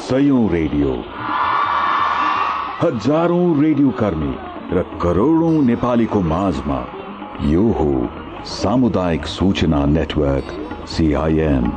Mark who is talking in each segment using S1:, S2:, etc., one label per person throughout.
S1: सयौं radio, हजारौं radio कर्मी र करोडौं नेपालीको माझमा यो हो सामुदायिक सूचना नेटवर्क CIN।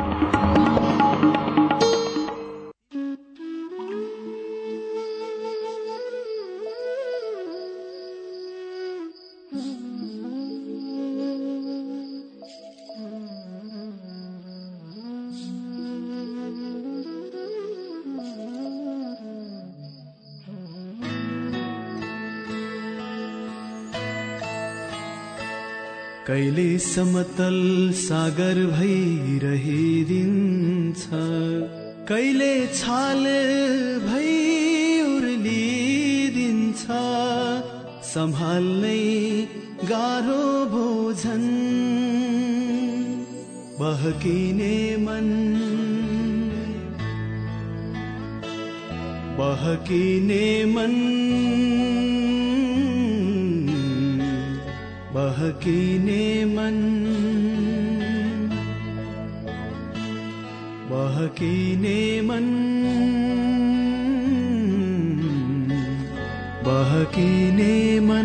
S2: कहिले समतल सागर भइरहिदिन्छ, कहिले छाल भई उर्लिदिन्छ, सम्हाल्नै गाह्रो भोजन बहकिने मन, बहकिने मन, बहकिने मन, बहकिने मन, बहकिने मन।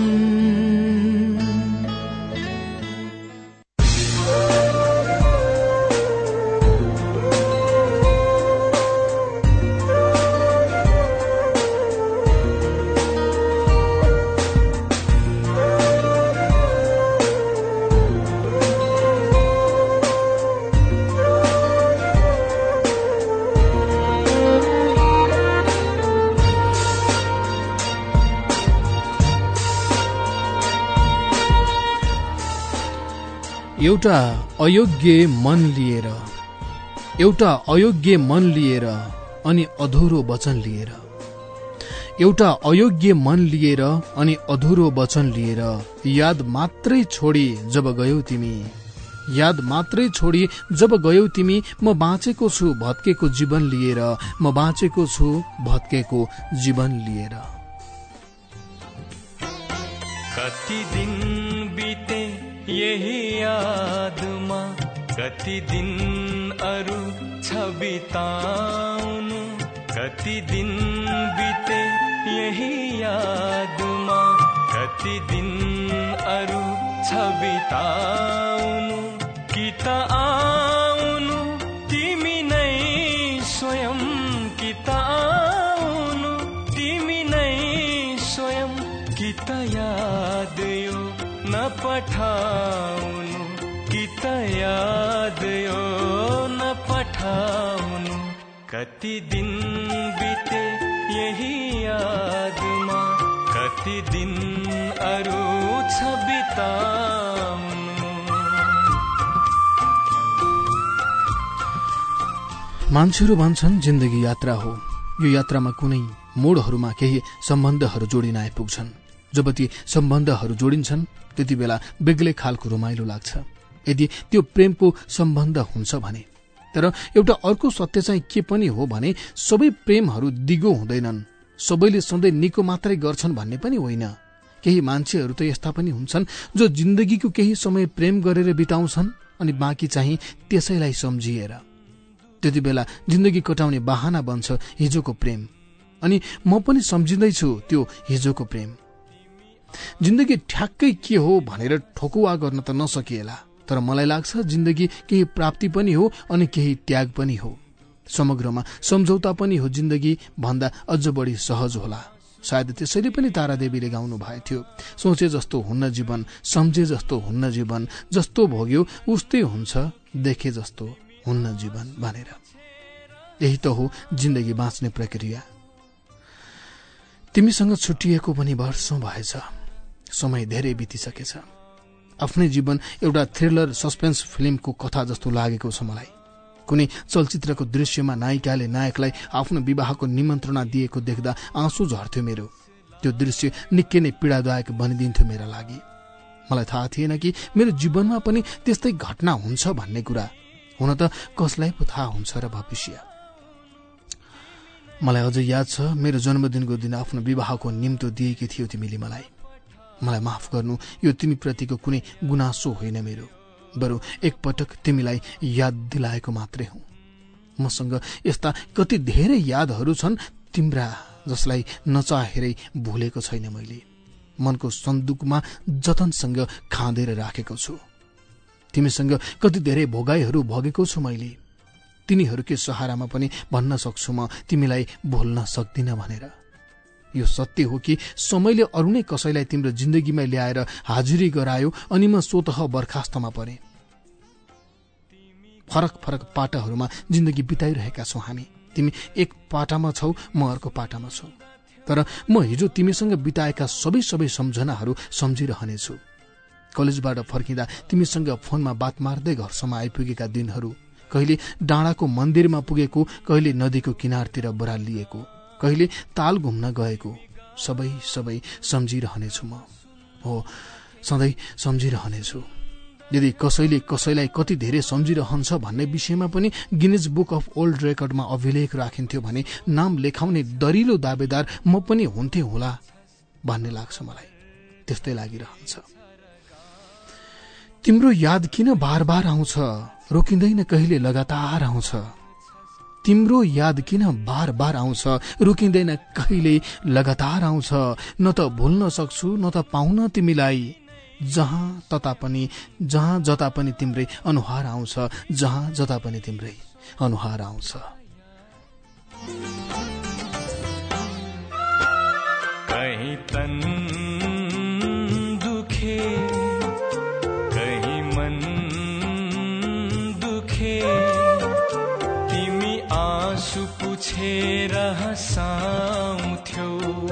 S3: एउटा अयोग्य मन लिएर, एउटा अयोग्य मन लिएर अनि अधुरो वचन लिएर, एउटा अयोग्य मन लिएर अनि अधुरो वचन लिएर, याद मात्रै छोडी जब गयौ तिमी, याद मात्रै छोडी जब गयौ तिमी, म बाँचेको छु भत्केको जीवन लिएर, म बाँचेको छु भत्केको जीवन लिएर।
S4: कति दिन बिते यही यादमा, कति दिन अरू छ बिताउनु, कति दिन बिते यही यादमा, कति दिन अरू छ बिताउनु, कि त आउनु तिमी नै स्वयं, कि त आउनु तिमी नै स्वयं, कि त याद यो न पठाउनु, कि त याद यो न पठाउनु, कति दिन बिते यही यादमा, कति दिन अरू छ बिताउनु।
S3: मान्छेहरू भन्छन् जिन्दगी यात्रा हो, यो यात्रामा कुनै मोडहरूमा केही सम्बन्धहरू जोडिन आइपुग्छन्। जब ती सम्बन्धहरू जोडिन्छन् त्यति बेला बेग्लै खालको रमाइलो लाग्छ, यदि त्यो प्रेमको सम्बन्ध हुन्छ भने। तर एउटा अर्को सत्य चाहिँ के पनि हो भने सबै प्रेमहरू दिगो हुँदैनन्, सबैले सधैँ निको मात्रै गर्छन् भन्ने पनि होइन। केही मान्छेहरू त यस्ता पनि हुन्छन् जो जिन्दगीको केही समय प्रेम गरेर बिताउँछन् अनि बाँकी चाहिँ त्यसैलाई सम्झिएर। त्यति बेला जिन्दगी कटाउने बहाना बन्छ हिजोको प्रेम, अनि म पनि सम्झिँदैछु त्यो हिजोको प्रेम। जिन्दगी ठ्याक्कै के हो भनेर ठोकुवा गर्न त नसकिएला, तर मलाई लाग्छ जिन्दगी केही प्राप्ति पनि हो अनि केही त्याग पनि हो। समग्रमा सम्झौता पनि हो जिन्दगी भन्दा अझ बढी सहज होला। सायद त्यसैले पनि तारादेवीले गाउनु भएको थियो, सोचे जस्तो हुन्न जीवन, सम्झे जस्तो हुन्न जीवन, जस्तो भोग्यो उस्तै हुन्छ, देखे जस्तो हुन्न जीवन भनेर। यही त हो जिन्दगी बाँच्ने प्रक्रिया। तिमीसँग छुट्टिएको पनि वर्षौं भएछ, समय धेरै बितिसकेछ। आफ्नै जीवन एउटा थ्रिलर सस्पेन्स फिल्मको कथा जस्तो लागेको छ मलाई। कुनै चलचित्रको दृश्यमा नायिकाले नायकलाई आफ्नो विवाहको निमन्त्रणा दिएको देख्दा आँसु झर्थ्यो मेरो। त्यो दृश्य निकै नै पीडादायक बनिदिन्थ्यो मेरा लागि। मलाई थाहा थिएन कि मेरो जीवनमा पनि त्यस्तै घटना हुन्छ भन्ने कुरा। हुन त कसलाई पो थाहा हुन्छ र भविष्य। मलाई अझ याद छ, मेरो जन्मदिनको दिन आफ्नो विवाहको निम्तो दिएकी थियौ तिमीले मलाई। मलाई माफ गर्नु, यो तिमी प्रतिको कुनै गुनासो होइन मेरो, बरु एकपटक तिमीलाई याद दिलाएको मात्रै हुँ। मसँग यस्ता कति धेरै यादहरू छन् तिम्रा, जसलाई नचाहेरै भुलेको छैन मैले। मनको सन्दुकमा जतनसँग खाँदेर राखेको छु। तिमीसँग कति धेरै भोगाईहरू भोगेको छु मैले। तिनीहरूकै सहारामा पनि भन्न सक्छु म तिमीलाई भुल्न सक्दिन भनेर। यो सत्य हो कि समयले अरू नै कसैलाई तिम्रो जिन्दगीमा ल्याएर हाजिरी गरायो अनि म स्वतः बर्खास्तमा परे। फरक फरक पाटाहरूमा जिन्दगी बिताइरहेका छौँ हामी। तिमी एक पाटामा छौ, म अर्को पाटामा छु। तर म हिजो तिमीसँग बिताएका सबै सम्झनाहरू सम्झिरहनेछु। कलेजबाट फर्किँदा तिमीसँग फोनमा बात मार्दै घरसम्म आइपुगेका दिनहरू, कहिले डाँडाको मन्दिरमा पुगेको, कहिले नदीको किनारतिर बरालिएको, कहिले ताल घुम्न गएको, सबै सम्झिरहनेछु म। हो, सधैँ सम्झिरहनेछु। यदि कसैले कसैलाई कति धेरै सम्झिरहन्छ भन्ने विषयमा पनि गिनिज बुक अफ ओल्ड रेकर्डमा अभिलेख राखिन्थ्यो भने नाम लेखाउने दरिलो दावेदार म पनि हुन्थे होला भन्ने लाग्छ मलाई। त्यस्तै लागिरहन्छ। तिम्रो याद किन बार बार आउँछ, रोकिँदैन कहिले लगातार आउँछ। तिम्रो याद किन बार बार आउँछ, रोकिँदैन कहिले लगातार आउँछ। न त भुल्न सक्छु न त पाउन तिमीलाई। जहाँ जता पनि तिम्रै अनुहार आउँछ, जहाँ जता पनि तिम्रै अनुहार आउँछ।
S4: कहीं तन दुखे, कहीं मन दुखे, तिमी आँसु पुछेर हँसाउँथ्यौ।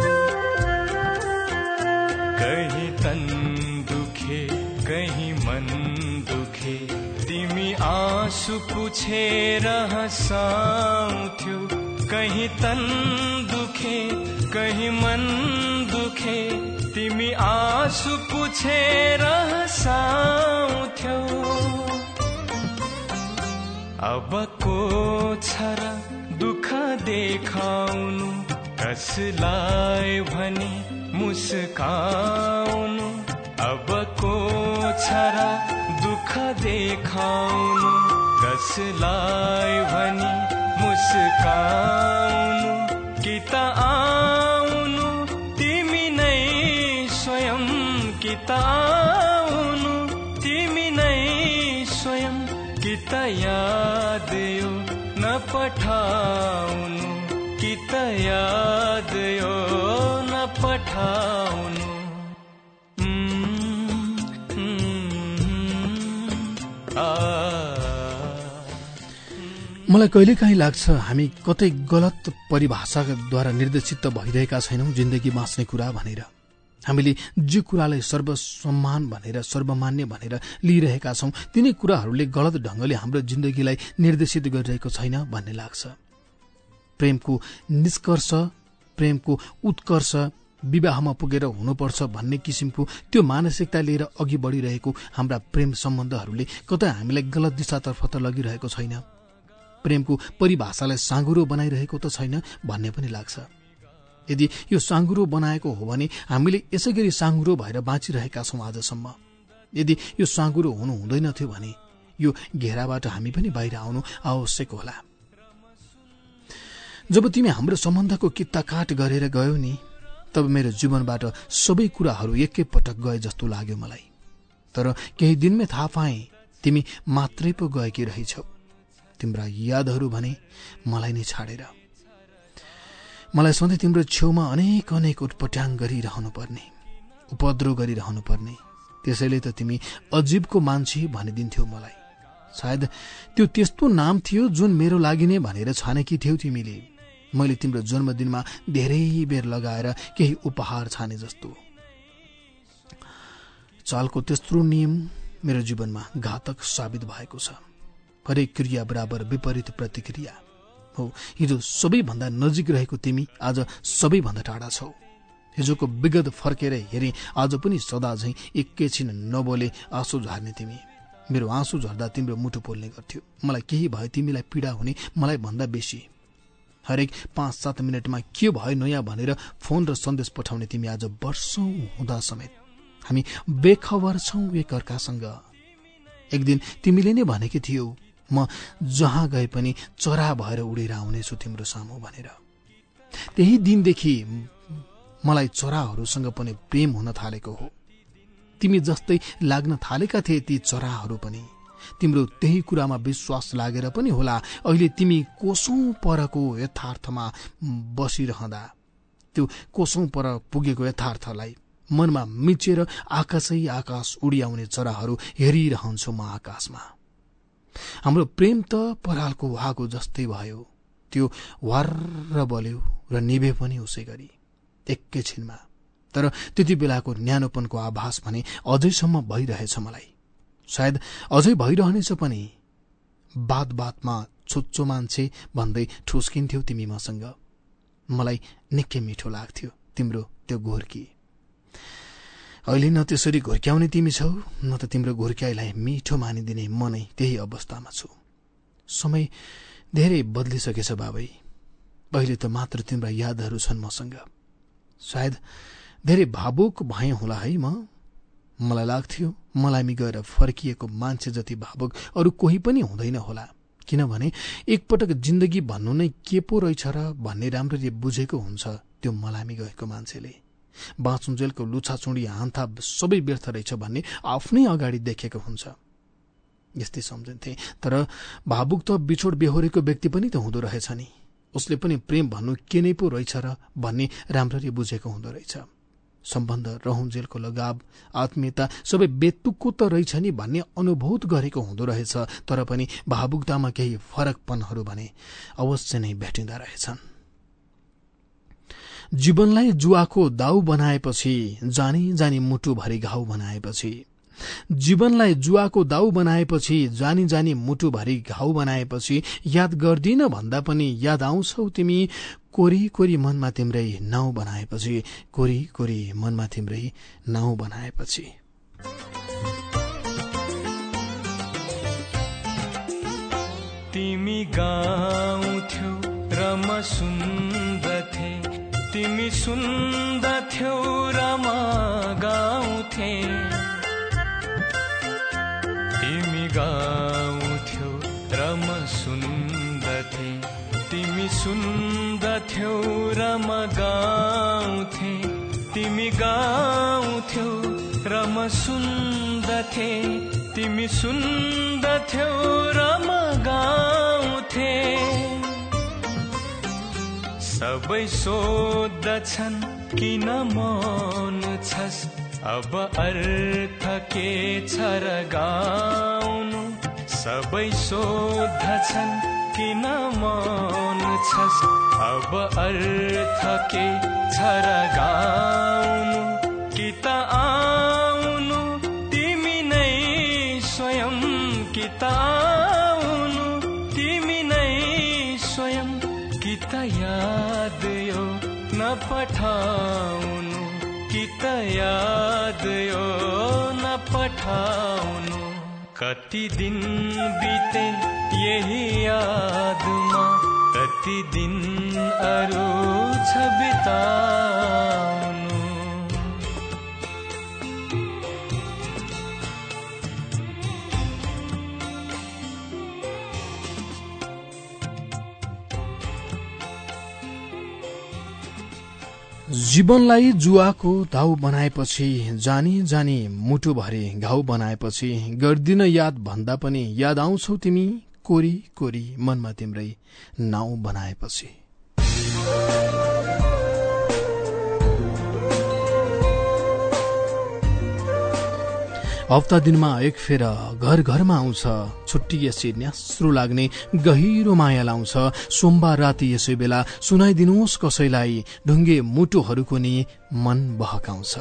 S4: कहीं तन कहीं मन दुखे, तिमी आँसु पुछेर हँसाउँथ्यौ। कहीं तन दुखे, कहीं मन दुखे, तिमी आँसु पुछेर हँसाउँथ्यौ। अबको छ र दुःख देखाउनु, कसलाई भनी मुस्काउनु। अबको छ र दुःख देखाउनु, कसलाई भनी मुस्काउनु। कि त आउनु तिमी नै स्वयं, कि त आउनु तिमी नै स्वयं। कि त याद यो न पठाउनु, कि त याद यो न पठाउनु।
S3: मलाई कहिलेकाहीँ लाग्छ हामी कतै गलत परिभाषाद्वारा निर्देशित भइरहेका छैनौं जिन्दगी बाँच्ने कुरा भनेर। हामीले जे कुरालाई सर्वसम्मान भनेर, सर्वमान्य भनेर लिइरहेका छौं, तिनै कुराहरूले गलत ढंगले हाम्रो जिन्दगीलाई निर्देशित गरिरहेको छैन भन्ने लाग्छ। प्रेमको निष्कर्ष, प्रेमको उत्कर्ष विवाहमा पुगेर हुनुपर्छ भन्ने किसिमको त्यो मानसिकता लिएर अघि बढिरहेको हाम्रा प्रेम सम्बन्धहरूले कतै हामीलाई गलत दिशातर्फ त लगिरहेको छैन। प्रेमको परिभाषालाई साँघुरो बनाइरहेको त छैन भन्ने पनि लाग्छ। यदि यो साँघुरो बनाएको हो भने हामीले यसैगरी साँघुरो भएर बाँचिरहेका छौं आजसम्म। यदि यो साँघुरो हुनु हुँदैन थियो भने यो घेराबाट हामी पनि बाहिर आउनु आवश्यक होला। जब तिमी हाम्रो सम्बन्धको कित्ता काट गरेर गयौ नि, तब मेरो जीवनबाट सबै कुराहरू एकै पटक गए जस्तो लाग्यो मलाई। तर केही दिनमै थाहा पाएँ तिमी मात्रै पो गएकी रहेछौ। तिम्रा यादहरू भने मलाई नै छाडेर। मलाई सधैँ तिम्रो छेउमा अनेक उटपट्याङ गरिरहनु पर्ने, उपद्रव गरिरहनु पर्ने। त्यसैले त तिमी अजीबको मान्छे भनिदिन्थ्यौ मलाई। सायद त्यो त्यस्तो नाम थियो जुन मेरो लागि नै भनेर छानेकी थियौ तिमीले। मैले तिम्रो जन्मदिनमा धेरै बेर लगाएर केही उपहार छाने जस्तो। चालको तेस्रो नियम मेरो जीवनमा घातक साबित भएको छ। हरेक क्रिया बराबर विपरीत प्रतिक्रिया हो। हिजो सबैभन्दा नजिक रहेको तिमी आज सबैभन्दा टाढा छौ। हिजोको विगत फर्केर हेरे आज पनि सदा झैं एकैछिन नबोले आँसु झार्ने तिमी। मेरो आँसु झर्दा तिम्रो मुटु पोल्ने गर्थ्यो। मलाई केही भयो तिमीलाई पीडा हुने मलाई भन्दा बेसी। हरेक 5-7 मिनटमा के भयो नयाँ भनेर फोन र सन्देश पठाउने तिमी आज वर्षौं हुँदा समेत हामी बेखबर छौं एकअर्कासँग। एक दिन तिमीले नै भनेकी थियौ म जहाँ गए पनि चरा भएर उडेर आउनेछु तिम्रो सामु भनेर। त्यही दिनदेखि मलाई चराहरूसँग पनि प्रेम हुन थालेको हो। तिमी जस्तै लाग्न थालेका थिए ती चराहरू पनि। तिम्रो त्यही कुरामा विश्वास लागेर पनि होला अहिले तिमी कोसौं परको यथार्थमा बसिरहँदा त्यो कोसौं पर पुगेको यथार्थलाई मनमा मिचेर आकाशै आकाश उडिआउने चराहरू हेरिरहन्छु म आकाशमा। हाम्रो प्रेम त परालको आगो जस्तै भयो, त्यो वार्र बल्यो र निभे पनि उसै गरी एकैछिनमा। तर त्यति बेलाको न्यानोपनको आभास भने अझैसम्म भइरहेछ मलाई। सायद अझै भइरहनेछ पनि। बात बातमा छुच्चो मान्छे भन्दै ठुस्किन्थ्यौ तिमी मसँग। मलाई निकै मिठो लाग्थ्यो तिम्रो त्यो घोर्की। अहिले न त्यसरी घोर्क्याउने तिमी छौ, न त तिम्रो घोर्क्याइलाई मिठो मानिदिने म नै त्यही अवस्थामा छु। समय धेरै बदलिसकेछ बाबै। अहिले त मात्र तिम्रा यादहरू छन् मसँग। सायद धेरै भावुक भए होला है म। मलाई लाग्थ्यो मलामी गएर फर्किएको मान्छे जति भावुक अरू कोही पनि हुँदैन होला। किनभने एकपटक जिन्दगी भन्नु नै के पो रहेछ र भन्ने राम्ररी बुझेको हुन्छ त्यो मलामी गएको मान्छेले। बाँचुन्जेलको लुछाचुँडी हान्था सबै व्यर्थ रहेछ भन्ने आफ्नै अगाडि देखेको हुन्छ। यस्तै सम्झन्थे। तर भावुक त बिछोड बेहोरेको व्यक्ति पनि त हुँदो रहेछ नि। उसले पनि प्रेम भन्नु के नै पो रहेछ र भन्ने राम्ररी बुझेको हुँदो रहेछ। सम्बन्ध, रहुन्जेलको लगाव, आत्मीयता सबै बेतुकको त रहेछ नि भन्ने अनुभूत गरेको हुँदो रहेछ। तर पनि भावुकतामा केही फरकपनहरू भने अवश्य नै भेटिँदा रहेछन्। जीवनलाई जुवाको दाउ बनाएपछि, जानी जानी मुटुभरि घाउ बनाएपछि, जीवनलाई जुवाको दाउ बनाएपछि, जानी जानी मुटुभरि घाउ बनाएपछि, याद गर्दिन भन्दा पनि याद आउँछौ तिमी। कोरी कोरी मनमा तिम्रै नाउँ बनाएपछि, कोरी कोरी मनमा तिम्रै नाउँ बनाएपछि।
S4: तिमी गाउँथ्यौ र म सुन्दथे, तिमी सुन्दथ्यौ र म गाउँथे। तिमी गाउँथ्यौ र म सुन्दथे, तिमी सुन्दथ्यौ र म गाउँथे। तिमी गाउँथ्यौ र म सुन्दथे, तिमी सुन्दथ्यौ र म गाउँथे। सबै सोध्दछन् किन मौन छस्, अब अर्थ के छ र गाउनु। सबै सोध्दछन् किन मौन छस्, अब अर्थ के छ र गाउनु। कि त आउनु तिमी नै स्वयं, कि त आउनु तिमी नै स्वयं। कि त याद यो नपठाउनु, कि त याद यो नपठाउनु। कति दिन बिते यही यादमा, कति दिन अरू छ बिताउनु।
S3: जीवनलाई जुवाको दाउ बनाएपछि, जानी जानी मुटुभरि घाउ बनाएपछि, गर्दिन याद भन्दा पनि याद आउँछौ तिमी। कोरी कोरी मनमा तिम्रै नाउँ बनाएपछि। हप्ता दिनमा एक फेर घर घरमा आउँछ, छुट्टिएपछि न्यास्रो लाग्ने गहिरो माया लाउँछ। सोमबार राति यसै बेला सुनाइदिनुहोस् कसैलाई, ढुङ्गे मुटुहरूको नि मन बहकाउँछ।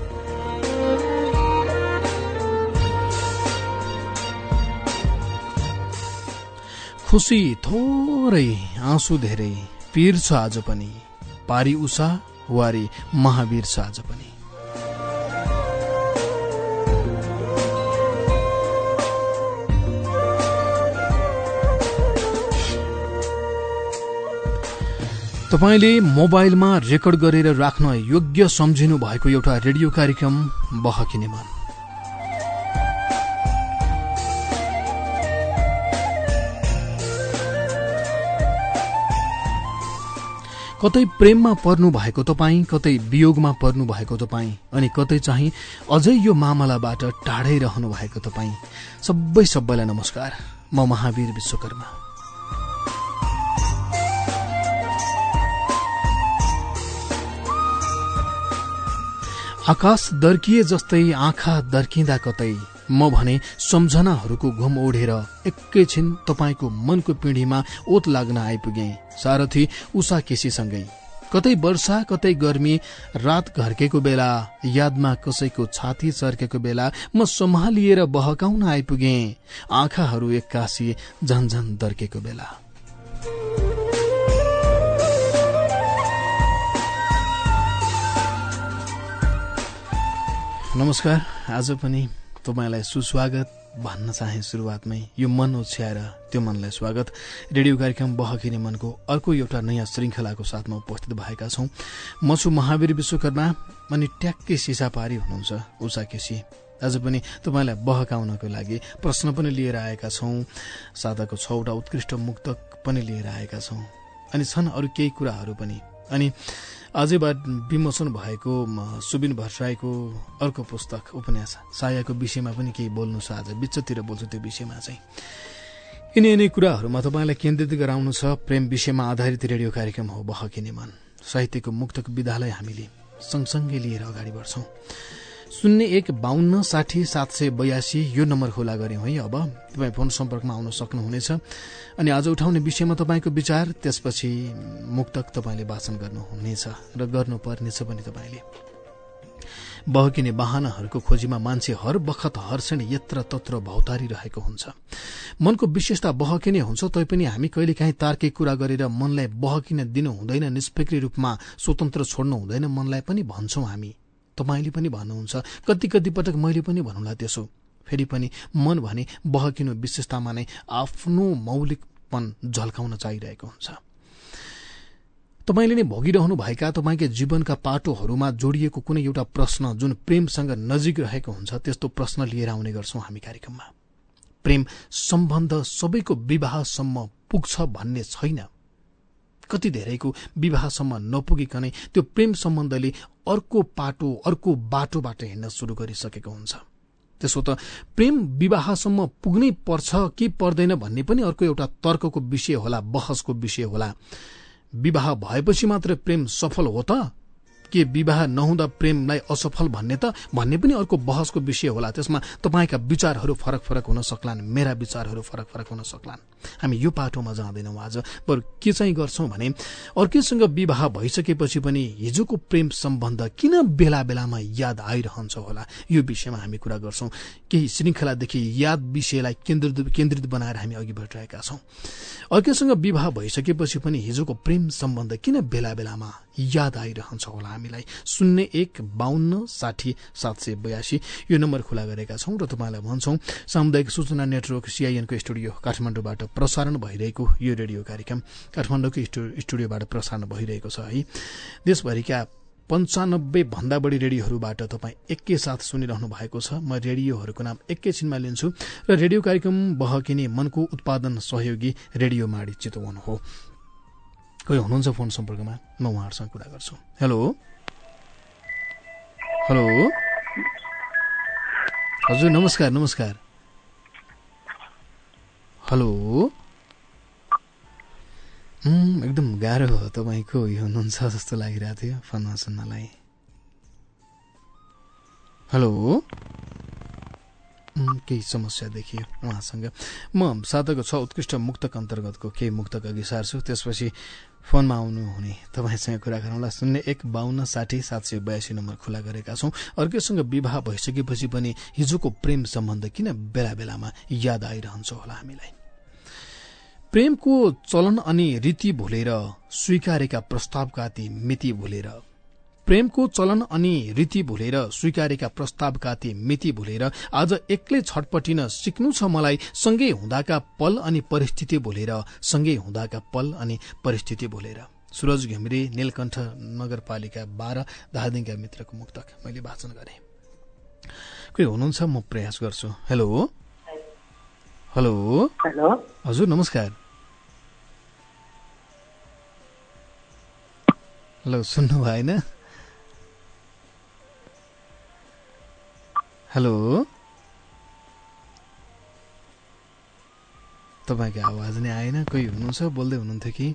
S3: खुसी थोरै आँसु धेरै, पीर छ आज पनि, पारी उषा वारी महावीर छ आज पनि। तपाईले मोबाइलमा रेकर्ड गरेर राख्न योग्य सम्झिनु भएको एउटा रेडियो कार्यक्रम बहकिने मन। कतै प्रेममा पर्नु भएको तपाईँ, कतै वियोगमा पर्नु भएको तपाईँ, अनि कतै चाहिँ अझै यो मामलाबाट टाढै रहनु भएको तपाईँ, सबैलाई नमस्कार। म महावीर विश्वकर्मा। आकाश दर्किए जस्तै आँखा दर्किँदा कतै म भने सम्झनाहरूको घुम ओढेर एकैछिन तपाईँको मनको पिँढीमा ओत लाग्न आइपुगे। सारथी उषा केसीसँगै कतै वर्षा कतै गर्मी, रात घर्केको बेला, यादमा कसैको छाती चर्केको बेला म सम्हालिएर बहकाउन आइपुगे। आँखाहरू एक्कासी झन्झन दर्केको बेला। नमस्कार। आज पनि तपाईलाई सुस्वागत भन्न चाहे सुरुवातमै। यो मन ओछ्याएर त्यो मनलाई स्वागत। रेडियो कार्यक्रम बहकिने मनको अर्को एउटा नयाँ श्रृङ्खलाको साथमा उपस्थित भएका छौं। म छु महावीर विश्वकर्मा, अनि ट्याक्कै सिसापारी हुनुहुन्छ उषा केसी। आज पनि तपाईलाई बहकाउनको लागि प्रश्न पनि लिएर आएका छौं, सादाको 6वटा उत्कृष्ट मुक्तक पनि लिएर आएका छौं, अनि छन् अरू केही कुराहरू पनि। अनि आजैबाट विमोचन भएको सुबिन भट्टराईको अर्को पुस्तक उपन्यास सायाको विषयमा पनि केही बोल्नु छ। आज बिचतिर बोल्छु त्यो विषयमा चाहिँ। यिनै कुराहरूमा तपाईँलाई केन्द्रित गराउनु छ। प्रेम विषयमा आधारित रेडियो कार्यक्रम हो बहकिने मन। साहित्यको मुक्तक विधालाई हामीले सँगसँगै लिएर अगाडि बढ्छौं। 0152600782 यो नम्बर खुला गर्यौं है। अब तपाईँ फोन सम्पर्कमा आउन सक्नुहुनेछ। अनि आज उठाउने विषयमा तपाईँको विचार, त्यसपछि मुक्तक तपाईँले वाचन गर्नुहुनेछ र गर्नुपर्नेछ पनि। तपाईँले बहकिने वाहनाहरूको खोजीमा मान्छे हर बखत हर्षण यत्र तत्र भौतारी रहेको हुन्छ। मनको विशेषता बहकिने हुन्छ, तैपनि हामी कहिलेकाहीँ तार्किक कुरा गरेर मनलाई बहकिन दिनु हुँदैन। निष्क्रिय रूपमा स्वतन्त्र छोड्नु हुँदैन मनलाई पनि भन्छौं हामी। तपाईले पनि भन्नुहुन्छ, कति पटक मैले पनि भन्नुला त्यसो। फेरि पनि मन भने बहकिनु विशेषतामा नै आफ्नो मौलिकपन झल्काउन चाहिरहेको हुन्छ। तपाईले नै भोगिरहनु भएका तपाईकै जीवनका पाटोहरूमा जोडिएको कुनै एउटा प्रश्न जुन प्रेमसँग नजिक रहेको हुन्छ, त्यस्तो प्रश्न लिएर आउने गर्छौं हामी कार्यक्रममा। प्रेम सम्बन्ध सबैको विवाहसम्म पुग्छ भन्ने छैन। कति धेरैको विवाहसम्म नपुगिकनै त्यो प्रेम सम्बन्धले अर्को बाटोबाट हिँड्न सुरु गरिसकेको हुन्छ। त्यसो त प्रेम विवाहसम्म पुग्नै पर्छ कि पर्दैन भन्ने पनि अर्को एउटा तर्कको विषय होला, बहसको विषय होला। विवाह भएपछि मात्र प्रेम सफल हो त के विवाह नहुँदा प्रेमलाई असफल भन्ने पनि अर्को बहसको विषय होला। त्यसमा तपाईका विचारहरू फरक हुन सक्लान्, मेरा विचारहरू फरक हुन सक्लान्। हामी यो पाटोमा जाँदैनौँ आज। बरु के चाहिँ गर्छौं भने, अर्कैसँग विवाह भइसकेपछि पनि हिजोको प्रेम सम्बन्ध किन बेला बेलामा याद आइरहन्छ होला, यो विषयमा हामी कुरा गर्छौं। केही श्रृङ्खलादेखि याद विषयलाई केन्द्रित बनाएर हामी अघि बढिरहेका छौं। अर्कैसँग विवाह भइसकेपछि पनि हिजोको प्रेम सम्बन्ध किन बेला बेलामा याद आइरहन्छ होला हामीलाई। 0152600782 यो नम्बर खुला गरेका छौं र तपाईलाई भन्छौं, सामुदायिक सूचना नेटवर्क CIN को स्टुडियो काठमाडौँबाट प्रसारण भइरहेको यो रेडियो कार्यक्रम काठमाडौँको स्टुडियोबाट प्रसारण भइरहेको छ है। देशभरिका 95 भन्दा बढी रेडियोहरूबाट तपाईँ एकैसाथ सुनिरहनु भएको छ। म रेडियोहरूको नाम एकैछिनमा लिन्छु र रेडियो कार्यक्रम बहकिने मनको उत्पादन सहयोगी रेडियो माडी चितवन हो। कोही हुनुहुन्छ फोन सम्पर्कमा, म उहाँहरूसँग कुरा गर्छु। हेलो हजुर, नमस्कार। हेलो, एकदम गाह्रो हो तपाईँको यो हुनुहुन्छ जस्तो लागिरहेको थियो फोनमा सुन्नलाई। हेलो, केही समस्या देखियो उहाँसँग। म साताको 6 उत्कृष्ट मुक्तक अन्तर्गतको केही मुक्तक अघि सार्छु, त्यसपछि फोनमा आउनुहुने तपाईँसँग कुरा गरौँला। 0152600782 नम्बर खुला गरेका छौं। अर्कैसँग विवाह भइसकेपछि पनि हिजोको प्रेम सम्बन्ध किन बेला बेलामा याद आइरहन्छ होला हामीलाई। प्रेमको चलन अनि रीति भुलेर स्वीकारेका प्रस्तावका ती मिति भुलेर, प्रेमको चलन अनि रीति भुलेर स्वीकारेका प्रस्तावका ती मिति भुलेर आज एक्लै छटपटिन सिक्नु छ मलाई। सँगै हुँदाका पल अनि परिस्थिति भुलेर, सँगै हुँदाका पल अनि परिस्थिति भुलेर। सुरज घिमिरे, नीलकण्ठ नगरपालिका 12 धादिङका मित्रको मुक्तक मैले वाचन गरे। कोही हुनुहुन्छ, म प्रयास गर्छु। हेलो हजुर, नमस्कार। हेलो सुन्नु भएन? हेलो तपाईँको आवाज नै आएन। कोही हुनुहुन्छ बोल्दै हुनुहुन्थ्यो कि?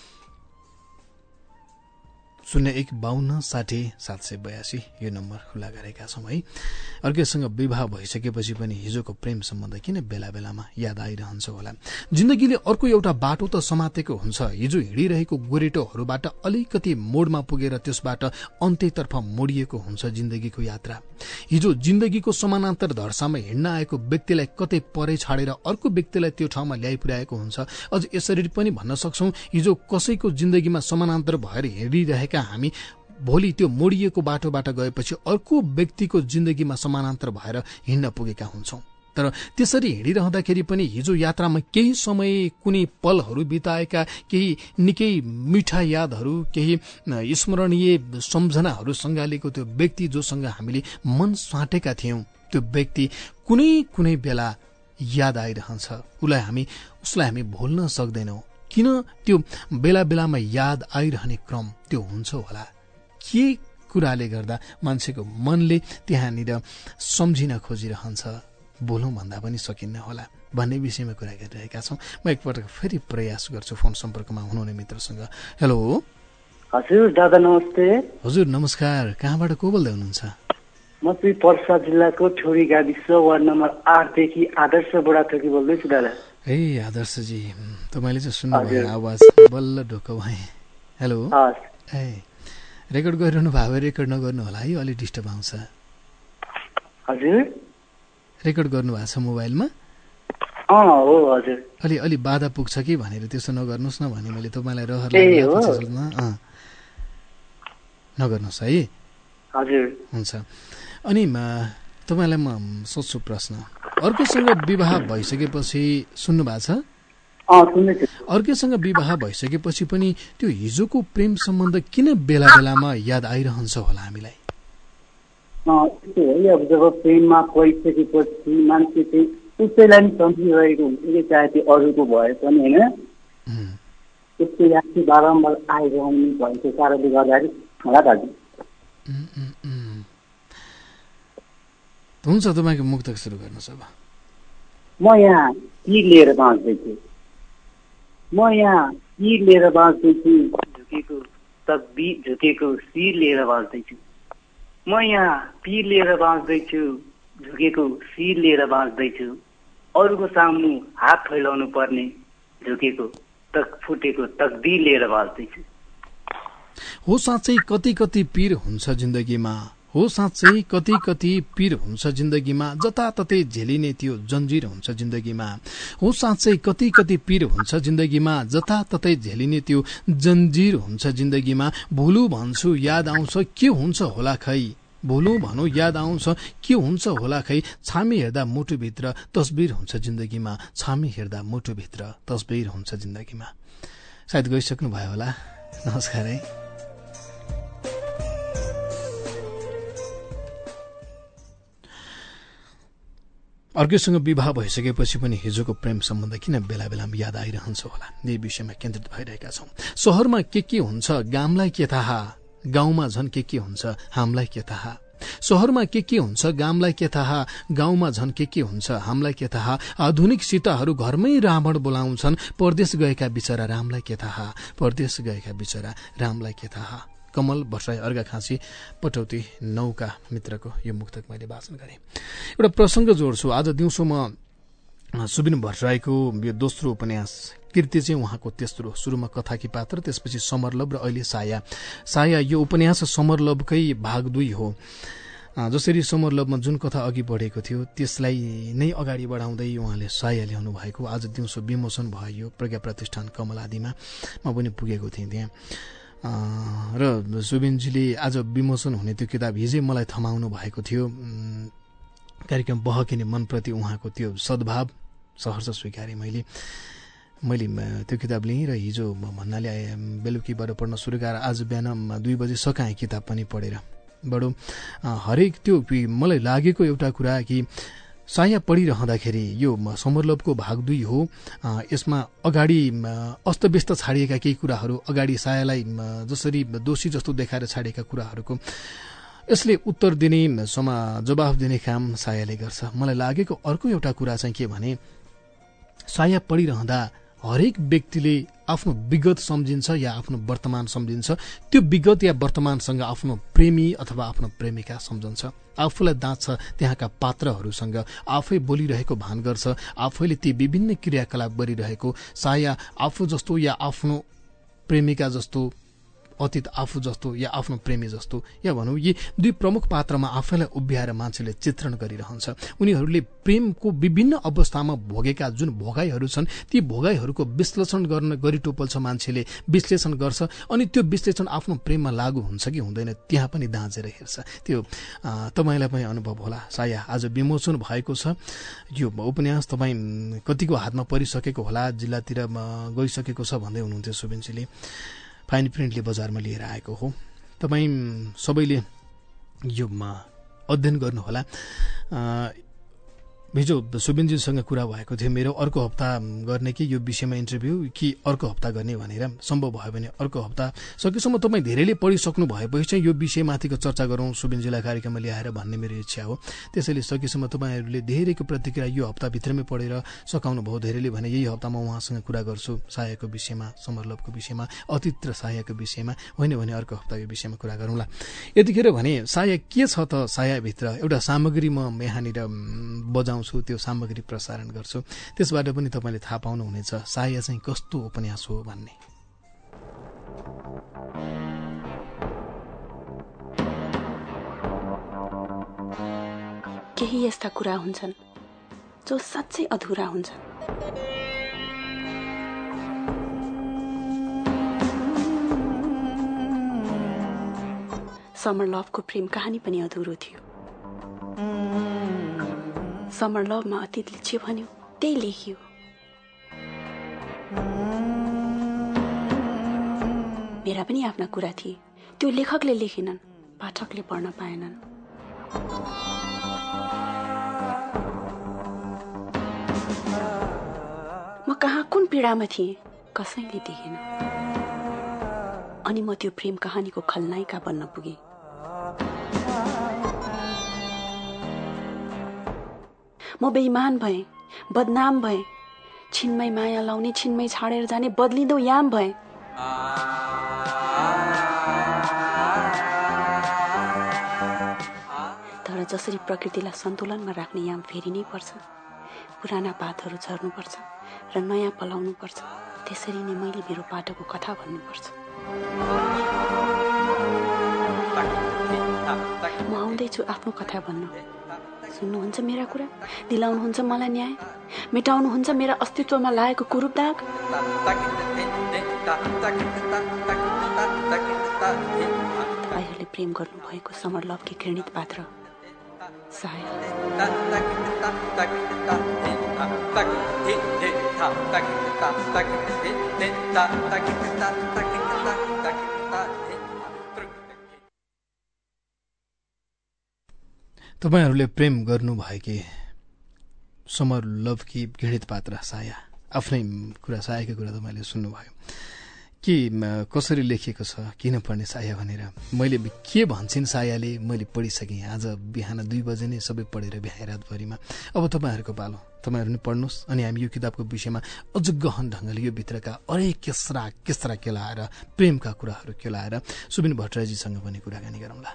S3: 0152600782 यो नम्बर खुला गरेका छौँ है। अर्कैसँग विवाह भइसकेपछि पनि हिजोको प्रेम सम्बन्ध किन बेला बेलामा याद आइरहन्छ होला? जिन्दगीले अर्को एउटा बाटो त समातेको हुन्छ। हिजो हिँडिरहेको गोरेटोहरूबाट अलिकति मोडमा पुगेर त्यसबाट अन्त्यतर्फ मोडिएको हुन्छ जिन्दगीको यात्रा। हिजो जिन्दगीको समानान्तर धर्सामा हिँड्न आएको व्यक्तिलाई कतै परै छाडेर अर्को व्यक्तिलाई त्यो ठाउँमा ल्याइ पुर्याएको हुन्छ। अझ यसरी पनि भन्न सक्छौं, हिजो कसैको जिन्दगीमा समानान्तर भएर हिँडिरहेका हामी भोलि त्यो मोडिएको बाटोबाट गएपछि अर्को व्यक्तिको जिन्दगीमा समानान्तर भएर हिँड्न पुगेका हुन्छौं। तर त्यसरी हिँडिरहँदाखेरि पनि हिजो यात्रामा केही समय कुनै पलहरू बिताएका, केही निकै मिठा यादहरू, केही स्मरणीय सम्झनाहरू सँगालेको त्यो व्यक्ति जोसँग हामीले मन साटेका थियौं, त्यो व्यक्ति कुनै कुनै बेला याद आइरहन्छ। उसलाई हामी भुल्न सक्दैनौं। किन त्यो बेला बेलामा याद आइरहने क्रम त्यो हुन्छ होला? के कुराले गर्दा मान्छेको मनले त्यहाँनिर सम्झिन खोजिरहन्छ? बोलौं भन्दा पनि सकिन्न होला भन्ने विषयमा कुरा गरिरहेका छौं। म एकपटक फेरि प्रयास गर्छु फोन सम्पर्कमा हुनुहुने मित्रसँग। हेलो
S5: हजुर दादा नमस्ते।
S3: हजुर नमस्कार। कहाँबाट को बोल्दै हुनुहुन्छ?
S5: म चाहिँ पर्सा जिल्लाको ठोरी गाविस वार्ड नम्बर 8 देखि आदर्श बुढाथोकी बोल्दैछु दादा।
S3: ए आदर्शजी, तपाईले चाहिँ सुन्नुभयो आवाज, बल्ल ढोको भए। हेलो ए रेकर्ड गरिरहनु भयो भए रेकर्ड नगर्नु होला है, अलि डिस्टर्ब आउँछ।
S5: हजुर
S3: रेकर्ड गर्नु भएको छ मोबाइलमा?
S5: हो हजुर।
S3: अलि बाधा पुग्छ कि भनेर त्यसो नगर्नुहोस् न भने मैले तपाईँलाई रहर नगर्नुहोस् है।
S5: हजुर
S3: हुन्छ। अनि तपाईँलाई म सोध्छु प्रश्न, अर्कोसँग विवाह भइसकेपछि सुन्नु भएको छ? अर्कैसँग विवाह भइसकेपछि पनि त्यो हिजोको प्रेम सम्बन्ध किन बेला बेलामा याद आइरहन्छ होला हामीलाई?
S5: अब जब प्रेममा परिसकेपछि मान्छे चाहिँ उसैलाई पनि सम्झिरहेको हुन्छ कि चाहे त्यो अरूको भए पनि होइन, त्यसको याद चाहिँ बारम्बार आइरहने भएको कारणले गर्दाखेरि होला दाजु।
S3: हुन्छ, तपाईँको मुक्तक सुरु गर्नुहोस् अब।
S5: म यहाँ के लिएर बाँच्दैछु, म यहाँ के लिएर बाँच्दैछु, झुकेको शिर लिएर बाँच्दैछु। म यहाँ पी लिएर बाँच्दैछु, झुकेको शिर लिएर बाँच्दैछु। अरूको सामु हात फैलाउनु पर्ने झुकेको फुटेको तकदीर लिएर बाँच्दैछु।
S3: हो साँच्चै कति कति पीर हुन्छ जिन्दगीमा, हो साँच्चै कति कति पीर हुन्छ जिन्दगीमा, जताततै झेलिने त्यो जन्जिर हुन्छ जिन्दगीमा। हो साँच्चै कति कति पीर हुन्छ जिन्दगीमा, जताततै झेलिने त्यो जन्जिर हुन्छ जिन्दगीमा। भुलु भन्छु याद आउँछ के हुन्छ होला खै, भुलु भनौ याद आउँछ के हुन्छ होला खै। छामी हेर्दा मुटुभित्र तस्बिर हुन्छ जिन्दगीमा, छामी हेर्दा मुटुभित्र तस्बिर हुन्छ जिन्दगीमा। सायद गइसक्नु भयो होला। नमस्कार है। अर्कैसँग विवाह भइसकेपछि पनि हिजोको प्रेम सम्बन्ध किन बेला बेलामा याद आइरहन्छ होला, यही विषयमा केन्द्रित भइरहेका छौं। शहरमा के हुन्छ गामलाई के थाहा, गाउँमा झन् के हुन्छ हामीलाई के थाहा। शहरमा के हुन्छ गामलाई के थाहा, गाउँमा झन् के हुन्छ हामीलाई के थाहा। आधुनिक सीताहरू घरमै रावण बोलाउँछन्, परदेश गएका बिचरा रामलाई के थाहा, परदेश गएका बिचरा रामलाई के थाहा। कमल भट्टराई अर्घाखाँची पटौती नौका मित्रको यो मुक्तक मैले वाचन गरेँ। एउटा प्रसंग जोड्छु। आज दिउँसो म सुबिन भट्टराईको यो दोस्रो उपन्यास कृति चाहिँ उहाँको तेस्रो, सुरुमा कथाकी पात्र, त्यसपछि समरलभ र अहिले साया। साया यो उपन्यास समरलभकै भाग 2 हो। जसरी समरलभमा जुन कथा अघि बढेको थियो त्यसलाई नै अगाडि बढाउँदै उहाँले साया ल्याउनु भएको। आज दिउँसो विमोचन भयो प्रज्ञा प्रतिष्ठान कमल आदिमा, म पनि पुगेको थिएँ त्यहाँ। र सुबिनजीले आज विमोचन हुने त्यो किताब हिजै मलाई थमाउनु भएको थियो। कार्यक्रम बहकिने मनप्रति उहाँको त्यो सद्भाव सहर्ष स्वीकारे मैले त्यो किताब लिएँ र हिजो भन्नाले बेलुकीबाट पढ्न सुरु गरेर आज बिहान 2 बजे सकाएँ किताब पनि पढेर। बडो हरेक त्यो मलाई लागेको एउटा कुरा कि साया पढिरहँदाखेरि यो समरलभको भाग 2 हो। यसमा अगाडि अस्तव्यस्त छाडिएका केही कुराहरू, अगाडि सायालाई जसरी दोषी जस्तो देखाएर छाडिएका कुराहरूको यसले उत्तर दिने, जवाफ दिने काम सायाले गर्छ। मलाई लागेको अर्को एउटा कुरा चाहिँ के भने, साया पढिरहँदा हरेक व्यक्तिले आफ्नो विगत सम्झिन्छ या आफ्नो वर्तमान सम्झिन्छ। त्यो विगत या वर्तमानसँग आफ्नो प्रेमी अथवा आफ्नो प्रेमिका सम्झन्छ, आफूलाई दाँच्छ त्यहाँका पात्रहरूसँग, आफै बोलिरहेको भान गर्छ, आफैले ती विभिन्न क्रियाकलाप गरिरहेको। साया आफू जस्तो या आफ्नो प्रेमिका जस्तो, अतीत आफू जस्तो या आफ्नो प्रेमी जस्तो, या भनौँ यी 2 प्रमुख पात्रमा आफैलाई उभ्याएर मान्छेले चित्रण गरिरहन्छ। उनीहरूले प्रेमको विभिन्न अवस्थामा भोगेका जुन भोगाइहरू छन् ती भोगाइहरूको विश्लेषण गर्न गरिटोपल्छ, मान्छेले विश्लेषण गर्छ, अनि त्यो विश्लेषण आफ्नो प्रेममा लागू हुन्छ कि हुँदैन त्यहाँ पनि दाँजेर हेर्छ। त्यो तपाईँलाई पनि अनुभव होला। साया आज विमोचन भएको छ। यो उपन्यास तपाईँ कतिको हातमा परिसकेको होला, जिल्लातिर गइसकेको छ भन्दै हुनुहुन्थ्यो सुबिनजीले। फाइन प्रिन्टले बजारमा लिएर आएको हो। तपाईँ सबैले यो अध्ययन गर्नुहोला। हिजो सुबिनजीसँग कुरा भएको थियो मेरो, अर्को हप्ता गर्ने कि यो विषयमा इन्टरभ्यू कि अर्को हप्ता गर्ने भनेर। सम्भव भयो भने अर्को हप्ता सकेसम्म तपाईँ धेरैले पढिसक्नु भएपछि चाहिँ यो विषयमाथिको चर्चा गरौँ सुबिनजीलाई कार्यक्रममा ल्याएर भन्ने मेरो इच्छा हो। त्यसैले सकेसम्म तपाईँहरूले धेरैको प्रतिक्रिया यो हप्ताभित्रमै पढेर सकाउनु भयो। धेरैले भने यही हप्तामा उहाँसँग कुरा गर्छु सायाको विषयमा, समरलभको विषयमा, अतीत र सायाको विषयमा, होइन भने अर्को हप्ता यो विषयमा कुरा गरौँला। यतिखेर भने साया के छ त, सायाभित्र एउटा सामग्री म यहाँनिर बजाउँछु, त्यो सामग्री प्रसारण गर्छु। त्यसबाट पनि तपाईँले थाहा पाउनुहुनेछ साया चाहिँ कस्तो उपन्यास हो भन्ने।
S6: केही यस्ता कुरा हुन्छन् जो साँच्चै अधुरा हुन्छन्। समरलभको प्रेम कहानी पनि अधुरो थियो। समरलभमा अतीतले जे भन्यो त्यही लेखियो। मेरा पनि आफ्ना कुरा थिए, त्यो लेखकले लेखेनन्, पाठकले पढ्न पाएनन्। म कहाँ कुन पीडामा थिएँ कसैले देखेन, अनि म त्यो प्रेम कहानीको खलनायिका बन्न पुगेँ। म बेइमान भएँ, बदनाम भएँ, छिनमै माया लाउने, छिनमै छाडेर जाने बदलिँदो याम भएँ। तर जसरी प्रकृतिलाई सन्तुलनमा राख्ने याम फेरिनै पर्छ, पुराना पातहरू झर्नुपर्छ र नयाँ पलाउनु पर्छ, त्यसरी नै मैले मेरो पाटोको कथा भन्नुपर्छ। म आउँदैछु आफ्नो कथा भन्न। सुन्नुहुन्छ मेरा कुरा? दिलाउनुहुन्छ मलाई न्याय? मेटाउनुहुन्छ मेरा अस्तित्वमा लागेको कुरूप दाग? तपाईँहरूले प्रेम गर्नुभएको समरलभकी घृणित पात्र साया।
S3: तपाईहरूले प्रेम गर्नुभएकी समरलभकी घृणित पात्र साया, आफ्नै कुरा सायाको कुरा तपाईँले सुन्नुभयो कि कसरी लेखिएको छ, किन पढ्ने साया भनेर। मैले के भन्छन् सायाले मैले पढिसकेँ। आज बिहान 2 बजे नै सबै पढेर भ्याएँ रातभरिमा। अब तपाईँहरूको पालो, तपाईँहरू नि पढ्नुहोस्, अनि हामी यो किताबको विषयमा अझ गहन ढङ्गले यो भित्रका अरे केस्रा केलाएर, प्रेमका कुराहरू केलाएर सुबिन भट्टराईजीसँग पनि कुराकानी गरौँला।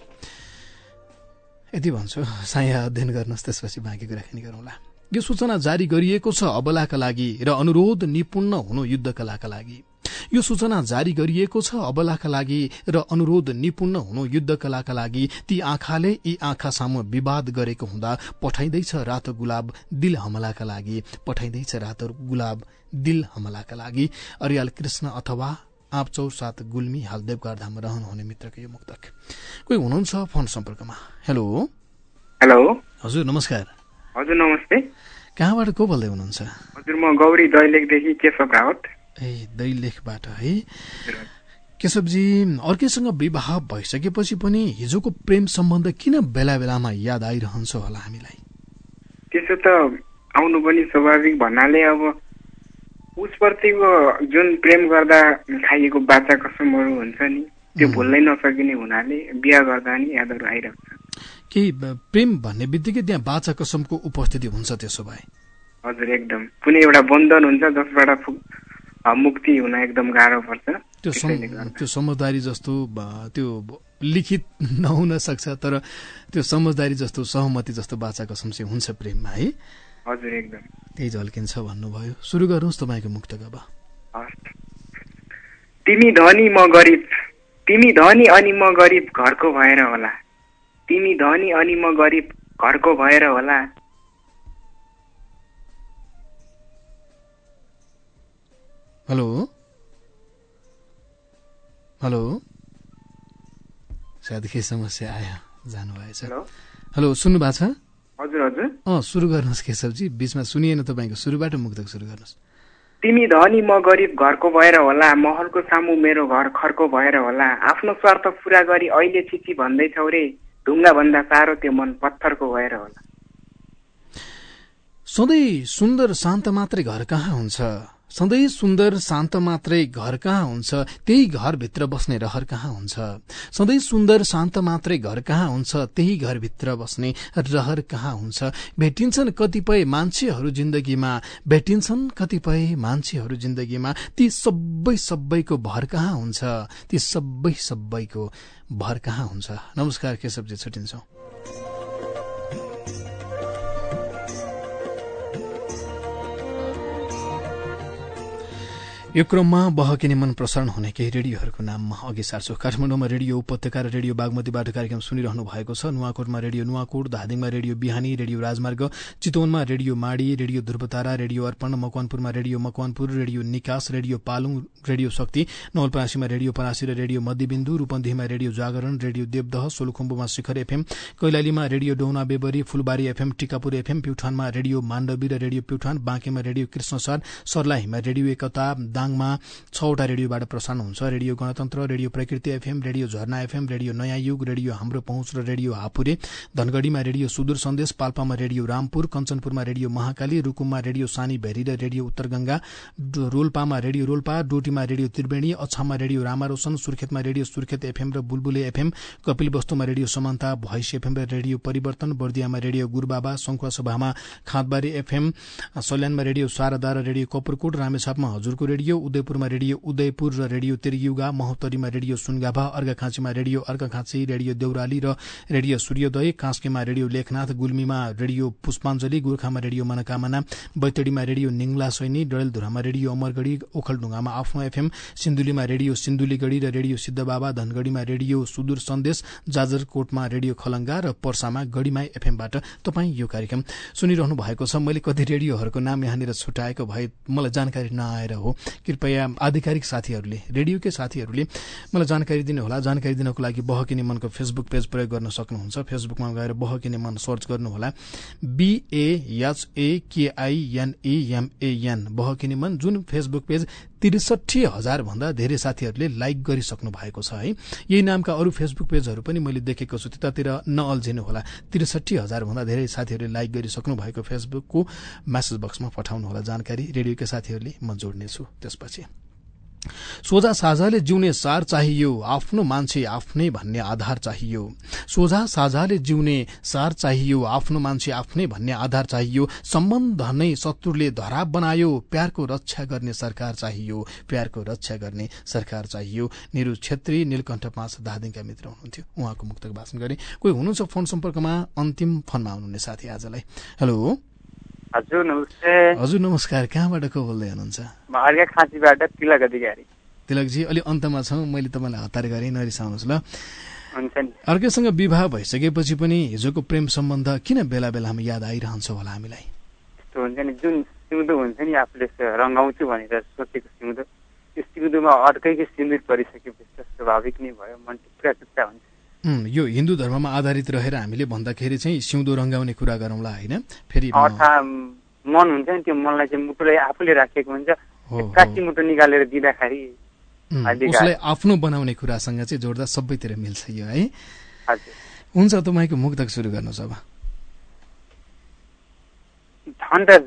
S3: यति भन्छु, साया अध्ययन गर्नुहोस्, त्यसपछि बाँकी कुराकानी गरौँला। यो सूचना जारी गरिएको छ अबलाका लागि र अनुरोध निपुण हुनु युद्धका लागि। यो सूचना जारी गरिएको छ अबलाका लागि र अनुरोध निपुण हुनु युद्धकलाका लागि। ती आँखाले यी आँखा सामु विवाद गरेको हुँदा पठाइँदैछ रातो गुलाब दिल हमलाका लागि, पठाइँदैछ रातो गुलाब दिल हमलाका लागि। अर्याल कृष्ण अथवा आप 47 गुल्मी, हाल देवगारधाममा रहनुहुने मित्रको यो मुक्तक। कोही हुनुहुन्छ फोन सम्पर्कमा? हेलो
S7: हेलो
S3: हजुर नमस्कार।
S7: हजुर नमस्ते।
S3: कहाँबाट को बोल्दै हुनुहुन्छ?
S7: हजुर म गौरी दैलेखदेखि केशव रावत।
S3: दैलेखबाट है केशवजी। अर्कैसँग विवाह भइसकेपछि पनि हिजोको प्रेम सम्बन्ध किन बेला बेलामा याद आइरहन्छ होला हामीलाई?
S7: त्यसो त आउनु पनि स्वाभाविक भन्नाले अब उसप्रतिको जुन प्रेम गर्दा खाइएको बाचा कसमहरू हुन्छ नि त्यो भुल्नै नसकिने हुनाले बिहा गर्दा नि यादहरू आइरहेको छ।
S3: केही प्रेम भन्ने बित्तिकै त्यहाँ बाचा कसमको उपस्थिति हुन्छ त्यसो भए?
S7: हजुर एकदम कुनै एउटा बन्धन हुन्छ जसबाट मुक्ति हुन एकदम गाह्रो पर्छ।
S3: त्यो समझदारी जस्तो त्यो लिखित नहुन सक्छ तर त्यो समझदारी जस्तो सहमति जस्तो बाचा कसम चाहिँ हुन्छ प्रेममा है?
S7: हजुर एकदम
S3: त्यही झल्किन्छ भन्नुभयो। सुरु गर्नुहोस् तपाईँको मुक्तक अब।
S7: तिमी धनी म गरिब, तिमी धनी अनि म गरिब घरको भएर होला, तिमी धनी अनि म गरिब घरको भएर होला।
S3: हेलो हेलो सायद के समस्या आयो जानुभएछ। हेलो सुन्नु भएको छ?
S7: हजुर हजुर
S3: सुरु गर्नुहोस् केशवजी, बीचमा सुनिएन तपाईँको, सुरुबाट मुक्तक सुरु गर्नुहोस्।
S7: तिमी धनी म गरिब घरको भएर होला, महलको सामु मेरो घर खरको भएर होला, आफ्नो स्वार्थ पुरा गरी अहिले छिची भन्दैछौ रे, ढुङ्गा भन्दा साह्रो त्यो मन पत्थरको भएर होला।
S3: सधैँ सुन्दर शान्त मात्रै घर कहाँ हुन्छ, सधैँ सुन्दर शान्त मात्रै घर कहाँ हुन्छ, त्यही घरभित्र बस्ने रहर कहाँ हुन्छ, सधैँ सुन्दर शान्त मात्रै घर कहाँ हुन्छ, त्यही घरभित्र बस्ने रहर कहाँ हुन्छ। भेटिन्छन् कतिपय मान्छेहरू जिन्दगीमा, भेटिन्छन् कतिपय मान्छेहरू जिन्दगीमा, ती सबैको भर कहाँ हुन्छ, ती सबैको भर कहाँ हुन्छ। नमस्कार केशवजी, छुट्टिन्छौँ। यो क्रममा बहकिने मन प्रसारण हुने केही रेडियोहरूको नाममा अघि सार्छु। काठमाडौँमा रेडियो उपत्यका र रेडियो बागमतीबाट कार्यक्रम सुनिरहनु भएको छ। नुवाकोटमा रेडियो नुवाकोट, धादिङमा रेडियो बिहानी, रेडियो राजमार्ग, चितवनमा radio Madi, radio Dhruvatara, radio Arpan, मकवानपुरमा radio Makwanpur, radio Nikas, radio Palung, radio Shakti, नवलपरासीमा रेडियो परासी र रेडियो मध्यबिन्दु, रूपन्देहीमा रेडियो जागरण, रेडियो देवदह, सोलुखुम्बुमा शिखर एफएम, कैलालीमा radio Dauna Bebari, Phulbari FM, Tikapur FM, प्युठानमा रेडियो माण्डवी र रेडियो प्युठान, बाँकेमा रेडियो कृष्णसार, सर्लाहीमा रेडियो एकता, दाङमा 6वटा रेडियोबाट प्रसारण हुन्छ। रेडियो गणतन्त्र, रेडियो प्रकृति FM, radio Jharna FM, radio Naya Yug, radio हाम्रो पहुँच र रेडियो हापुरे, धनगढ़ीमा रेडियो सुदूर सन्देश, पाल्पामा रेडियो रामपुर, कञ्चनपुरमा रेडियो महाकाली, रुकुममा रेडियो सानी भेरी र रेडियो उत्तर गंगा, रोल्पामा रेडियो रोल्पा, डोटीमा रेडियो त्रिवेणी, अछाममा रेडियो रामारोशन, सुर्खेतमा रेडियो सुर्खेत एफएम र बुलबुले एफएम, कपिलवस्तुमा रेडियो समानता, भैस एफएम र रेडियो परिवर्तन, बर्दियामा रेडियो गुरुबाबा, सङ्खुवासभामा खाँदबारी एफएम, सल्यानमा रेडियो शारदा र रेडियो कपुरकोट, रामेछापमा हजुरको रेडियो, उदयपुरमा रेडियो उदयपुर र रेडियो तिरयुगा, महोत्तरीमा रेडियो सुनगाभा, अर्घाखाँचीमा रेडियो अर्घाखाँची, रेडियो देउराली र रेडियो सूर्योदय, कास्कीमा रेडियो लेखनाथ, गुल्मीमा रेडियो पुष्पाञ्जली, गोर्खामा रेडियो मनोकामना, बैतडीमा रेडियो निङ्ला सैनी, डडेलधुरामा रेडियो अमरगढ़ी, ओखलढुङ्गामा आफ्नो एफएम, सिन्धुलीमा रेडियो सिन्धुलीगढ़ी र रेडियो सिद्धबाबा, धनगढ़ीमा रेडियो सुदूर सन्देश, जाजरकोटमा रेडियो खलंगा र पर्सामा गढ़ीमाई एफएमबाट तपाईँ यो कार्यक्रम सुनिरहनु भएको छ। मैले कति रेडियोहरूको नाम यहाँनिर छुट्याएको भए मलाई जानकारी नआएर हो, कृपया आधिकारिक साथीहरूले, रेडियोकै साथीहरूले मलाई जानकारी दिनुहोला। जानकारी दिनको लागि बहकिने मनको फेसबुक पेज प्रयोग गर्न सक्नुहुन्छ। फेसबुकमा गएर बहकिने मन सर्च गर्नुहोला, BAHAKINEMAN, बहकिने मन, जुन फेसबुक पेज 63,000 भन्दा धेरै साथीहरूले लाइक गरिसक्नु भएको छ है। यही नामका अरू फेसबुक पेजहरू पनि मैले देखेको छु, त्यतातिर नअल्झिनुहोला। 63,000 भन्दा धेरै साथीहरूले लाइक गरिसक्नु भएको फेसबुकको मेसेज बक्समा पठाउनुहोला जानकारी। रेडियोका साथीहरूले म जोड्नेछु त्यसपछि। सोझा साझाले जिउने सार चाहियो, आफ्नो मान्छे आफ्नै भन्ने आधार चाहियो। सोझा साझाले जिउने सार चाहियो, आफ्नो मान्छे आफ्नै भन्ने आधार चाहियो। सम्बन्ध नै शत्रुले धराप बनायो, प्यारको रक्षा गर्ने सरकार चाहियो, प्यारको रक्षा गर्ने सरकार चाहियो। निरु छेत्री, नीलकण्ठ 5 धादिङका मित्र हुनुहुन्थ्यो, उहाँको मुक्तक वाचन गरे। कोही हुनुहुन्छ फोन सम्पर्कमा, अन्तिम फोनमा आउनुहुने साथी आजलाई। हेलो
S7: हजुर नमस्ते।
S3: हजुर नमस्कार, कहाँबाट को बोल्दै हुनुहुन्छ?
S7: म अर्घाखाँचीबाट तिलक अधिकारी।
S3: तिलकजी, अलि अन्तमा छौँ, मैले तपाईँलाई हतार गरेँ, नरिसाउनुहोस् ल।
S7: हुन्छ नि।
S3: अर्कैसँग विवाह भइसकेपछि पनि हिजोको प्रेम सम्बन्ध किन बेला बेलामा याद आइरहन्छ होला हामीलाई?
S7: त्यस्तो हुन्छ नि, जुन सिउँदो हुन्छ नि आफूले रङ्गाउँछु भनेर सोचेको सिउँदो, त्यो सिउँदोमा अर्कैको सिन्दुर परिसकेपछि स्वाभाविक नै भयो, मन टुक्रा टुक्रा हुन्छ।
S3: यो हिन्दू धर्ममा आधारित रहेर हामीले भन्दाखेरि चाहिँ सिउँदो रङ्गाउने कुरा गरौँला होइन? फेरि
S7: मन हुन्छ नि, त्यो मनलाई चाहिँ मुटुलाई आफूले राखेको हुन्छ, काटी मुटु निकालेर दिँदाखेरि
S3: उसलाई आफ्नो बनाउने कुरासँग चाहिँ जोड्दा सबैतिर मिल्छ यो है। हुन्छ, तपाईँको मुक्तक सुरु गर्नुहोस् अब।
S8: धन र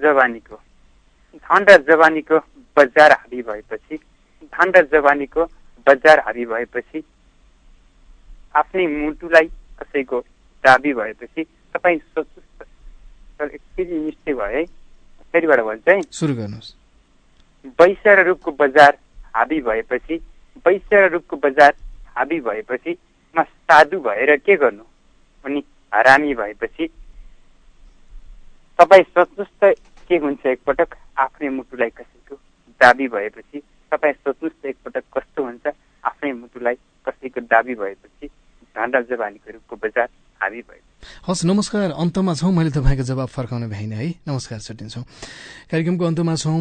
S8: जवानीको बजार हाबी भएपछि धन र जवानीको बजार हाबी भएपछि आफ्नै मुटुलाई कसैको दाबी भएपछि तपाईँ सोच्नुहोस् एकचोटि मिस्टेक भयो है फेरिबाट भन्छ है
S3: सुरु गर्नुहोस्
S8: वैश्य र रूपको बजार हाबी भएपछि म साधु भएर के गर्नु अनि हरामी भएपछि तपाईँ सोच्नुहोस् त के हुन्छ एकपटक आफ्नै मुटुलाई कसैको दाबी भएपछि तपाईँ सोच्नुहोस् त एकपटक कस्तो हुन्छ आफ्नै मुटुलाई कसैको दाबी भएपछि धन र जवानीको रूपको बजार हाबी भयो।
S3: हस् नमस्कार, अन्तमा छौँ। मैले तपाईँको जवाब फर्काउने भएन है। नमस्कार, छुट्टिन्छौँ। कार्यक्रमको अन्तमा छौँ।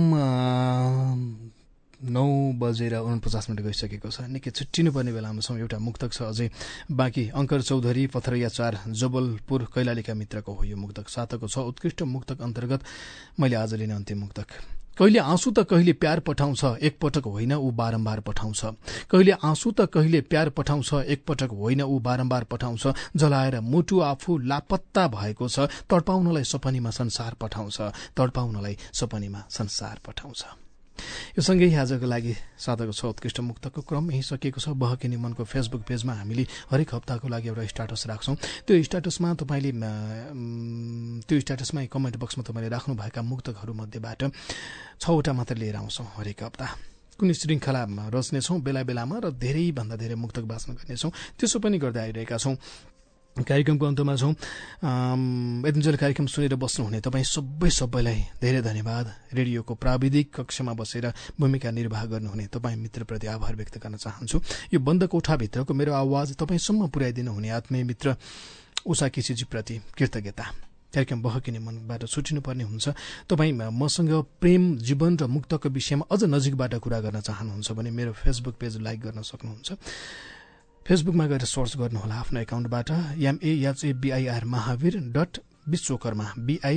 S3: 9:49 गइसकेको छ। निकै छुट्टिनु पर्ने बेलामा छौँ। एउटा मुक्तक छ अझै बाँकी। अंकर चौधरी पथरैया 4 जबलपुर कैलालीका मित्रको हो यो मुक्तक। सातको छ उत्कृष्ट मुक्तक अन्तर्गत मैले आज लिने अन्तिम मुक्तक। कहिले आँसु त कहिले प्यार पठाउँछ, एकपटक होइन ऊ बारम्बार पठाउँछ। कहिले आँसु त कहिले प्यार पठाउँछ, एकपटक होइन ऊ बारम्बार पठाउँछ। जलाएर मुटु आफू लापत्ता भएको छ, तडपाउनलाई सपनीमा संसार पठाउँछ। यो सँगै आजको लागि साताको 6 उत्कृष्ट मुक्तको क्रम यही सकिएको छ। बहकिने मनको फेसबुक पेजमा हामीले हरेक हप्ताको लागि एउटा स्ट्याटस राख्छौं। त्यो स्ट्याटसमा कमेन्ट बक्समा तपाईँले राख्नुभएका मुक्तकहरू मध्येबाट 6वटा मात्र लिएर आउँछौं हरेक हप्ता। कुनै श्रृङ्खलामा रच्नेछौं बेला बेलामा र धेरैभन्दा धेरै मुक्तक वाचन गर्नेछौं। त्यसो पनि गर्दै आइरहेका छौं। कार्यक्रमको अन्तमा छौं। यतिन्जेल कार्यक्रम सुनेर बस्नुहुने तपाईँ सबैलाई धेरै धन्यवाद। रेडियोको प्राविधिक कक्षमा बसेर भूमिका निर्वाह गर्नुहुने तपाईँ मित्रप्रति आभार व्यक्त गर्न चाहन्छु। यो बन्द कोठाभित्रको मेरो आवाज तपाईँसम्म पुर्याइदिनु हुने आत्मीय मित्र उषा केसीजीप्रति कृतज्ञता। कार्यक्रम बहकिने मनबाट छुटिनुपर्ने हुन्छ। तपाईँ मसँग प्रेम, जीवन र मुक्तको विषयमा अझ नजिकबाट कुरा गर्न चाहनुहुन्छ भने मेरो फेसबुक पेज लाइक गर्न सक्नुहुन्छ। फेसबुकमा गएर सर्च गर्नुहोला आफ्नो एकाउन्टबाट MAHABIR महावीर .विश्वकर्मा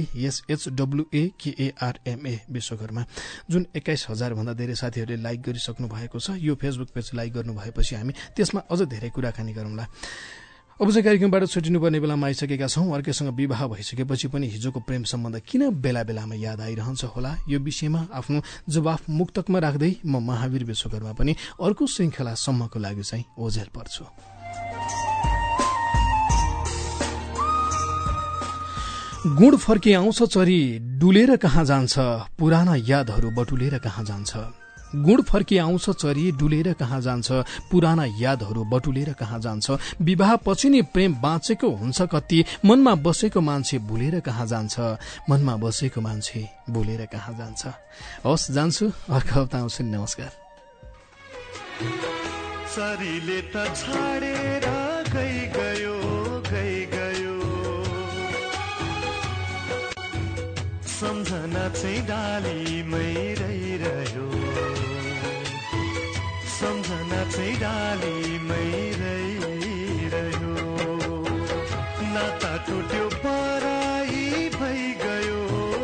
S3: BISHWAKARMA विश्वकर्मा, जुन 21,000 भन्दा धेरै साथीहरूले लाइक गरिसक्नु भएको छ। यो फेसबुक पेज लाइक गर्नु भएपछि हामी त्यसमा अझ धेरै कुराकानी गरौँला। अब चाहिँ कार्यक्रमबाट छुटिनुपर्ने बेलामा आइसकेका छौं। अर्कैसँग विवाह भइसकेपछि पनि हिजोको प्रेम सम्बन्ध किन बेला बेलामा याद आइरहन्छ होला, यो विषयमा आफ्नो जवाफ मुक्तकमा राख्दै म महावीर विश्वकर्मा पनि अर्को श्रृङ्खलासम्मको लागि चाहिँ ओझेल पर्छु। गुण फर्की आउँछ चरी डुलेर कहाँ जान्छ, पुराना यादहरू बटुलेर कहाँ जान्छ। गुण फर्की आउँछ चरी डुलेर कहाँ जान्छ, पुराना यादहरू बटुलेर कहाँ जान्छ। विवाह पछि नि प्रेम बाँचेको हुन्छ कति, मनमा बसेको मान्छे भुलेर कहाँ जान्छ, मनमा बसेको मान्छे भुलेर कहाँ जान्छ। हवस्, जान्छु, अर्को हप्ता आउँछु। नमस्कार।
S2: सरीले त छाडेर गयो सम्झना चाहिँ डालीमै रहिरह्यो, सम्झना चाहिँ डालीमै रहिरह्यो। नाता टुट्यो पराई भइगयो,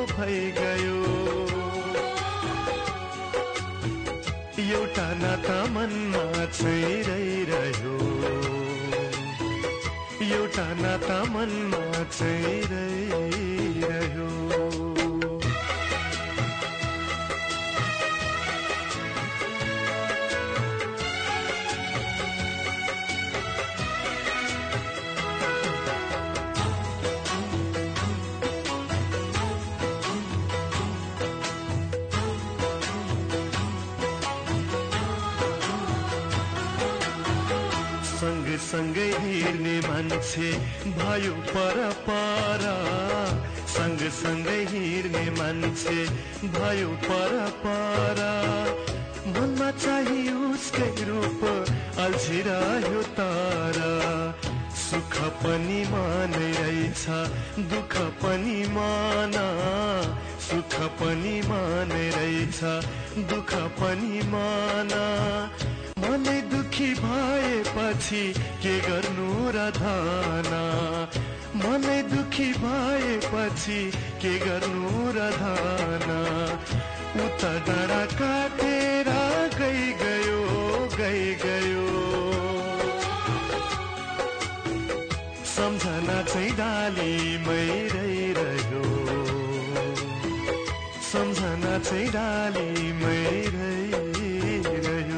S2: एउटा नाता मनमा चाहिँ रहिरह्यो, एउटा नाता मनमा चाहिँ रहिरह्यो। सँगै हिँड्ने मान्छे भयो पर, सँगसँगै हिँड्ने मान्छे भयो पर। मनमा चाहिँ उसकै रूप अल्झिरह्यो तर, सुख पनि मानै रहेछ दुःख पनि माना, सुख पनि मानै रहेछ दुःख पनि माना। मनै दुखी भएपछि के गर्नु र धाना, मनै दुखी भएपछि के गर्नु र धाना। उता डाँडा काटेर गयो, सम्झना चाहिँ डालीमै रहिरह्यो, सम्झना चाहिँ डालीमै रह्यो।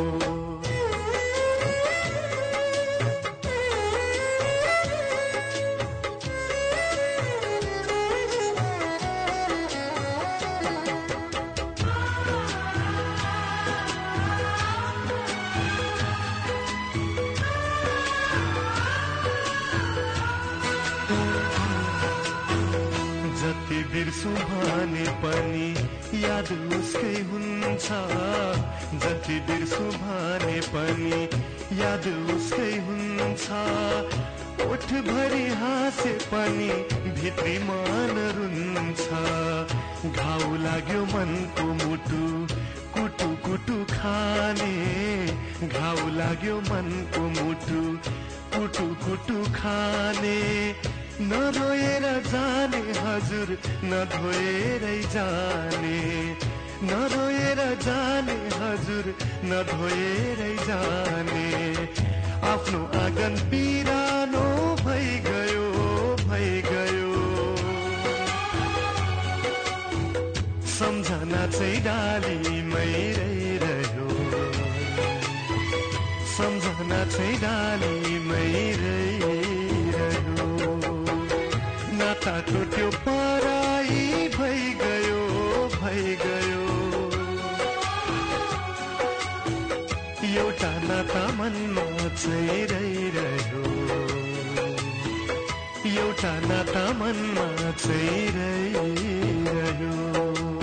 S2: जति बिर्सु भने पनि याद उसकै हुन्छ, जति बिर्सु भने पनि याद उसकै हुन्छ। ओठभरि हाँसे पनि भित्री मन रुन्छ, घाउ लाग्यो मनको मुटु कुटु कुटु खाने, घाउ लाग्यो मनको मुटु कुटु कुटु खाने। नरोएर जाने हजुर नधोएरै जाने, नरोएर जाने हजुर नधोएरै जाने। आफ्नो आँगन बिरानो भइगयो भइगयो, सम्झना चाहिँ डालीमै रह्यो, सम्झना चाहिँ डालीमै रह्यो। नाता टुट्यो पराई भइगयो भइगयो, एउटा नाता मनमा चाहिँ रह्यो, एउटा नाता मनमा चाहिँ रह्यो।